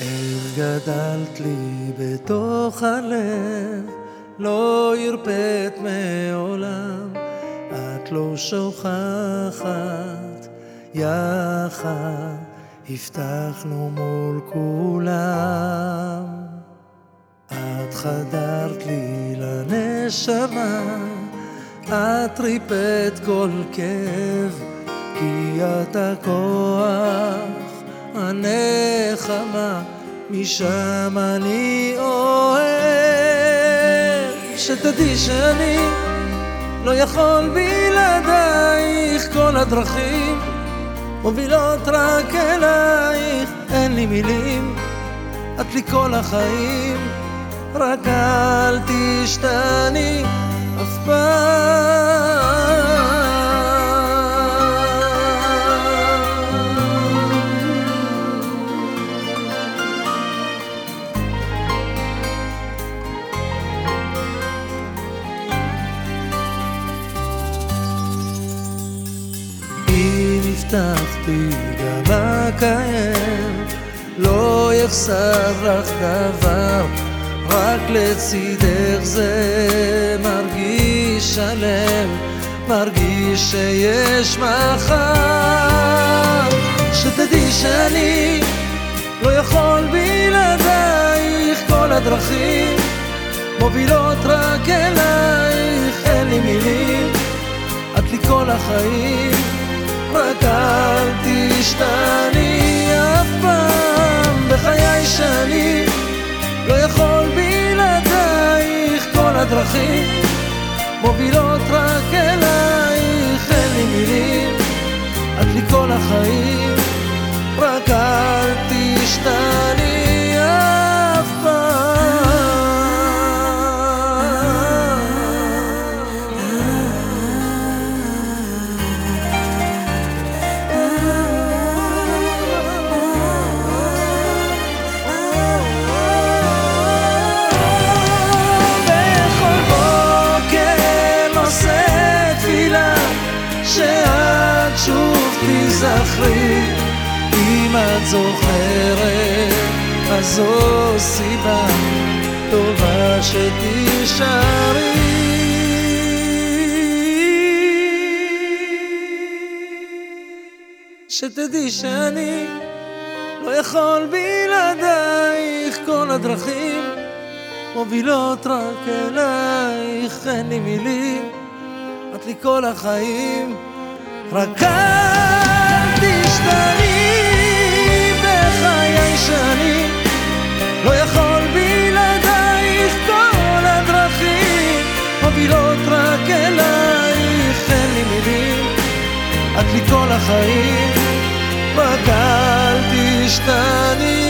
איך גדלת לי בתוך הלב, לא הרפאת מעולם, את לא שוכחת, יחד הבטחנו מול כולם. את חדרת לי לנשמה, את ריפאת כל כאב, כי את הכוח, הנחמה, משם אני אוהב. שתדעי שאני לא יכול בלעדייך, כל הדרכים מובילות רק אלייך. אין לי מילים, את לי כל החיים, רק אל תשתני אף פעם. הבטחתי גם אקיים, לא יחסר לך דבר, רק לצידך זה מרגיש שלם, מרגיש שיש מחר. שתדעי שאני לא יכול בלעדייך, כל הדרכים מובילות רק אלייך. אין לי מילים, את לי כל החיים, רק אל תשתני אף פעם בחיי, שאני לא יכול בלעדייך, כל הדרכים מובילות רק אלייך. אין לי מילים, את לי כל החיים, רק אל תשתני אף פעם. שאת שוב תזכרי, אם את זוכרת, אז זו סיבה טובה שתישארי. שתדעי שאני לא יכול בלעדייך, כל הדרכים מובילות רק אלייך. אין לי מילים, את לי כל החיים, רק אל תשתני בחיי, שאני לא יכול בלעדייך, כל הדרכים מובילות רק אלייך. אין לי מילים, את לי כל החיים, רק אל תשתני